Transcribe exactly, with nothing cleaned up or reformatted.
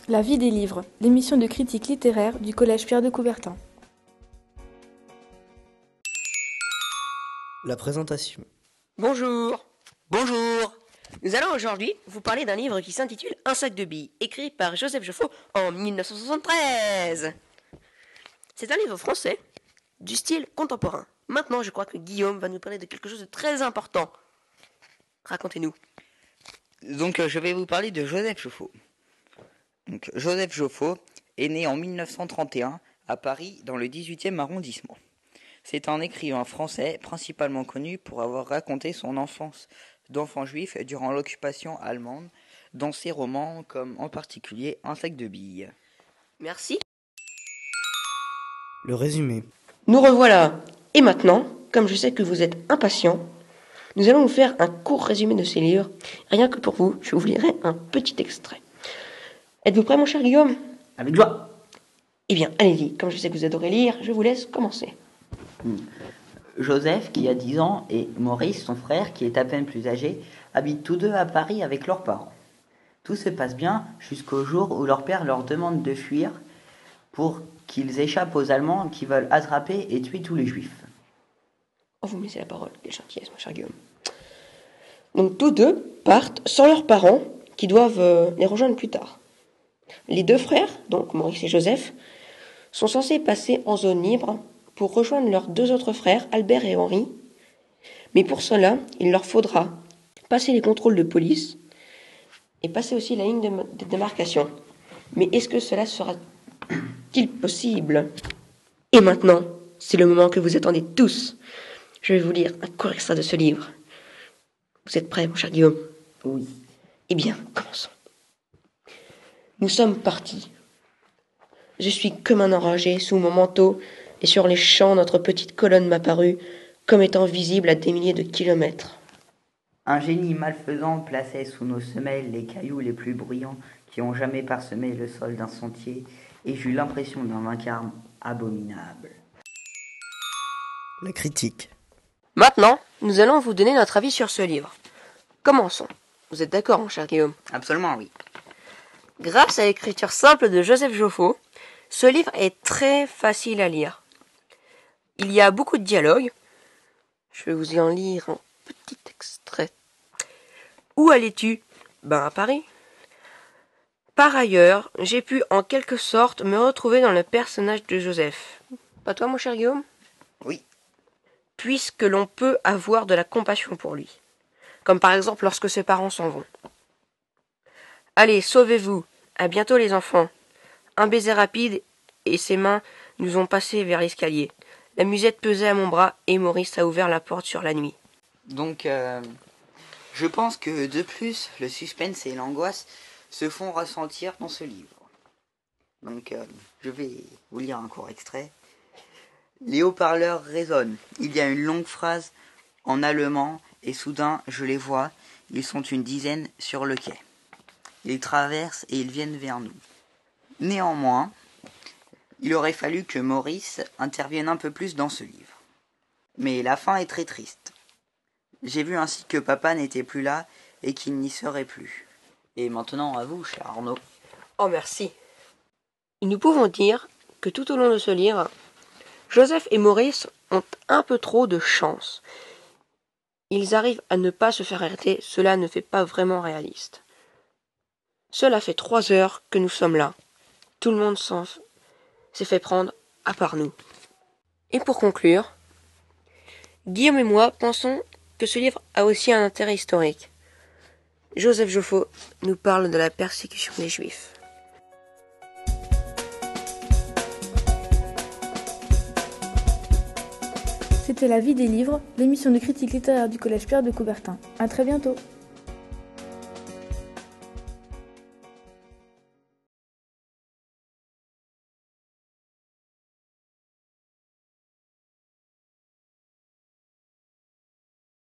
La vie des livres, l'émission de critique littéraire du Collège Pierre de Coubertin. La présentation. Bonjour. Bonjour. Nous allons aujourd'hui vous parler d'un livre qui s'intitule Un sac de billes, écrit par Joseph Joffo en dix-neuf cent soixante-treize. C'est un livre français du style contemporain. Maintenant, je crois que Guillaume va nous parler de quelque chose de très important. Racontez-nous. Donc, euh, je vais vous parler de Joseph Joffo. Donc, Joseph Joffo est né en dix-neuf cent trente et un à Paris, dans le dix-huitième arrondissement. C'est un écrivain français principalement connu pour avoir raconté son enfance d'enfant juif durant l'occupation allemande, dans ses romans comme en particulier Un sac de billes. Merci. Le résumé. Nous revoilà. Et maintenant, comme je sais que vous êtes impatients, nous allons vous faire un court résumé de ces livres. Rien que pour vous, je vous lirai un petit extrait. Êtes-vous prêt, mon cher Guillaume ? Avec joie. Eh bien, allez-y. Comme je sais que vous adorez lire, je vous laisse commencer. Joseph, qui a dix ans, et Maurice, son frère, qui est à peine plus âgé, habitent tous deux à Paris avec leurs parents. Tout se passe bien jusqu'au jour où leur père leur demande de fuir pour qu'ils échappent aux Allemands qui veulent attraper et tuer tous les Juifs. Oh, vous me laissez la parole. Quelle gentillesse, mon cher Guillaume. Donc, tous deux partent sans leurs parents, qui doivent euh, les rejoindre plus tard. Les deux frères, donc Maurice et Joseph, sont censés passer en zone libre pour rejoindre leurs deux autres frères, Albert et Henri. Mais pour cela, il leur faudra passer les contrôles de police et passer aussi la ligne de, de démarcation. Mais est-ce que cela sera-t-il possible ? Et maintenant, c'est le moment que vous attendez tous. Je vais vous lire un court extrait de ce livre. Vous êtes prêts, mon cher Guillaume ? Oui. Eh bien, commençons. Nous sommes partis. Je suis comme un enragé sous mon manteau, et sur les champs, notre petite colonne m'apparut comme étant visible à des milliers de kilomètres. Un génie malfaisant plaçait sous nos semelles les cailloux les plus bruyants qui ont jamais parsemé le sol d'un sentier, et j'eus l'impression d'un vacarme abominable. La critique. Maintenant, nous allons vous donner notre avis sur ce livre. Commençons. Vous êtes d'accord, mon cher Guillaume ? Absolument, oui. Grâce à l'écriture simple de Joseph Joffo, ce livre est très facile à lire. Il y a beaucoup de dialogues. Je vais vous y en lire un petit extrait. Où allais-tu ? Ben à Paris. Par ailleurs, j'ai pu en quelque sorte me retrouver dans le personnage de Joseph. Pas toi, mon cher Guillaume ? Oui. Puisque l'on peut avoir de la compassion pour lui. Comme par exemple lorsque ses parents s'en vont. Allez, sauvez-vous. À bientôt les enfants. Un baiser rapide et ses mains nous ont passé vers l'escalier. La musette pesait à mon bras et Maurice a ouvert la porte sur la nuit. Donc, euh, je pense que de plus, le suspense et l'angoisse se font ressentir dans ce livre. Donc, euh, je vais vous lire un court extrait. Les haut-parleurs résonnent. Il y a une longue phrase en allemand et soudain, je les vois. Ils sont une dizaine sur le quai. Ils traversent et ils viennent vers nous. Néanmoins, il aurait fallu que Maurice intervienne un peu plus dans ce livre. Mais la fin est très triste. J'ai vu ainsi que papa n'était plus là et qu'il n'y serait plus. Et maintenant à vous, cher Arnaud. Oh merci. Et nous pouvons dire que tout au long de ce livre, Joseph et Maurice ont un peu trop de chance. Ils arrivent à ne pas se faire arrêter, cela ne fait pas vraiment réaliste. Cela fait trois heures que nous sommes là. Tout le monde s'en f... s'est fait prendre, à part nous. Et pour conclure, Guillaume et moi pensons que ce livre a aussi un intérêt historique. Joseph Joffo nous parle de la persécution des Juifs. C'était La vie des livres, l'émission de critique littéraire du Collège Pierre de Coubertin. À très bientôt.